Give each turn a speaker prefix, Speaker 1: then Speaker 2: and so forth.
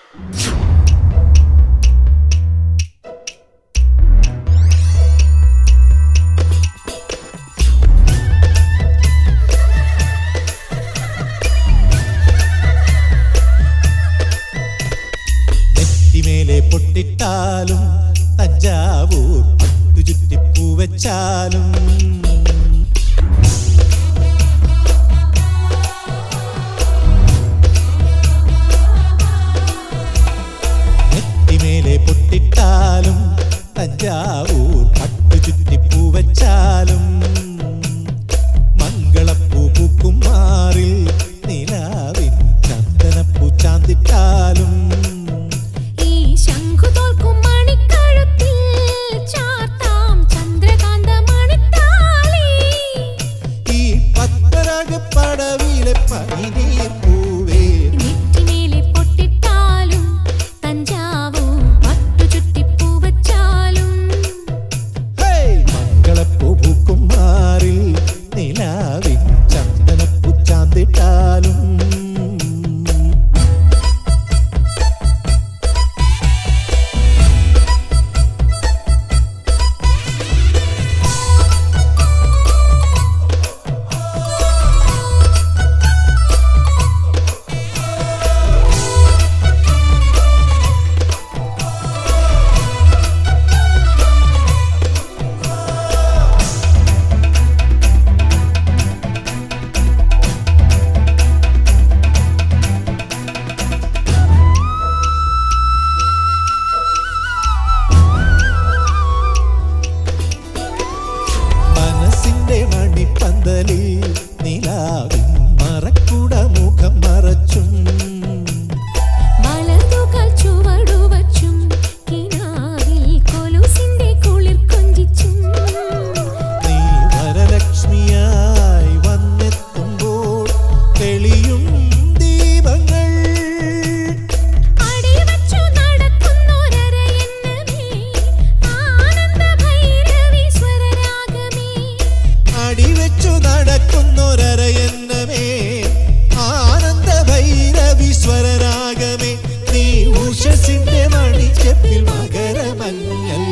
Speaker 1: നെറ്റിമേലെ പൊട്ടിട്ടാലും തഞ്ചാവൂർ പട്ടുചുറ്റിപ്പൂ വെച്ചാലും നെറ്റിമേലെ പൊട്ടിട്ടാലും തഞ്ചാവൂർ പട്ടുചുറ്റിപ്പൂ വെച്ചാലും മംഗളപ്പൂ പൂക്കും മാറിൽ നിലാവിൻ ചന്ദനപ്പൂ ചാന്തിട്ടാലും പടവിലെ പനിനീർ പൂവേ
Speaker 2: നെറ്റിമേലെ പൊട്ടിട്ടാലും തഞ്ചാവൂർ പട്ടുചുറ്റിപ്പൂ വെച്ചാലും
Speaker 1: മംഗളപ്പൂ പൂക്കും മാറിൽ നിലാവിൻ ചന്ദനപ്പൂ ചാന്തിട്ടാലും മണിപ്പന്തലിൽ നിലാവിൻ മറക്കുട മുഖം മറച്ചും
Speaker 2: വളർത്തുകൾ ചുവടുവച്ചും കിനാവിൽ കൊലുസിന്റെ കുളിർ കൊഞ്ചിച്ചും
Speaker 1: നീ വരലക്ഷ്മിയായി വന്നെത്തുമ്പോൾ തെളിയും ദീപങ്ങൾ
Speaker 2: അടിവച്ചു നടക്കുന്നൊരരയന്നമേ ആനന്ദ ഭൈരവി സ്വരരാഗമേ
Speaker 1: അടിവെച്ചു നടക്കുന്നൊരരയന്നമേ ആനന്ദ ഭൈരവീശ്വരരാഗമേ നീ ഉഷസിന്റെ മണിച്ചെപ്പിൽ മകരമഞ്ഞൽ